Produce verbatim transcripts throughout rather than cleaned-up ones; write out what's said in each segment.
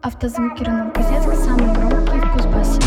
Автозвуки Рено Козецк, самый громкий в Кузбассе.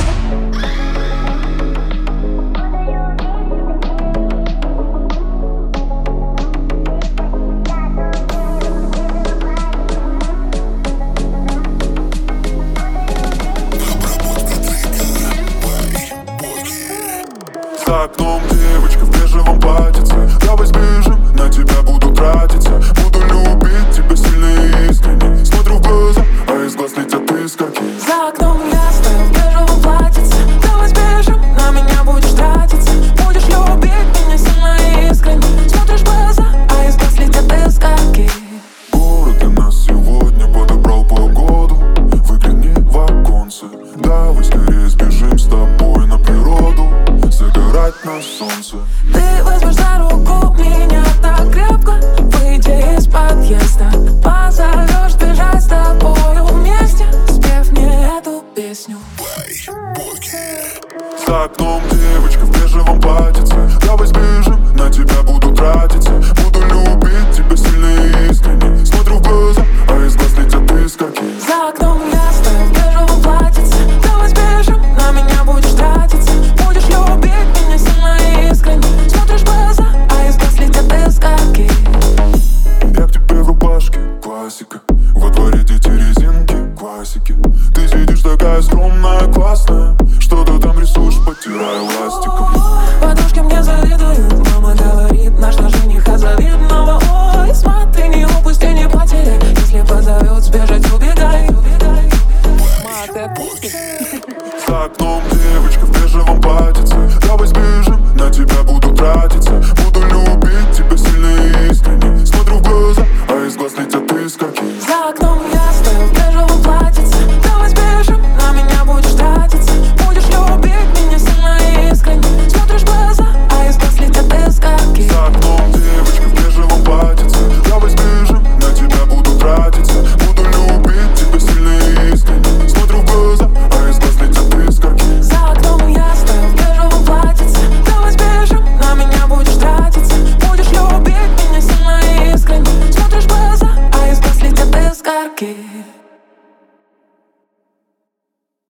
За окном девочка в бежевом платьице. Давай сбежим, на тебя буду тратиться. Буду любить тебя сильно и искренне. Смотрю в глаза, а из глаз летят искорки. За окном я стою в бежевом платьице. Давай сбежим, на меня будешь тратиться. Будешь любить меня сильно и искренне. Смотришь в глаза, а из глаз летят искорки. Город для нас сегодня подобрал погоду. Выгляни в оконце. Давай скорее сбежим с тобой на природу. Загорать на солнце. Ты возьмешь за руку меня так крепко. Выйди из подъезда. Позовешь бежать с тобою вместе. Спев мне эту песню. За окном девочка в бежевом платьице. Давай сбежим, на тебя буду тратиться. Буду любить тебя сильно и искренне. Смотрю в глаза, а из глаз летят искорки. За окном я стою в бежевом платьице. Давай сбежим, на меня будешь тратиться. Будешь любить меня сильно и искренне. Смотришь в глаза, а из глаз летят искорки. Я к тебе в рубашке, классика. Во дворе дети резинки, классики. Ты сидишь такая скромная, классная. Что-то там рисуешь, потирая ластиком. Подружки мне завидуют. Мама говорит, наш на жениха завидного. Ой, смотри, не упусти, не потеряй. Если позовет, сбежать, убегай. За окном девочка в бежевом платьице. Давай сбежим, на тебя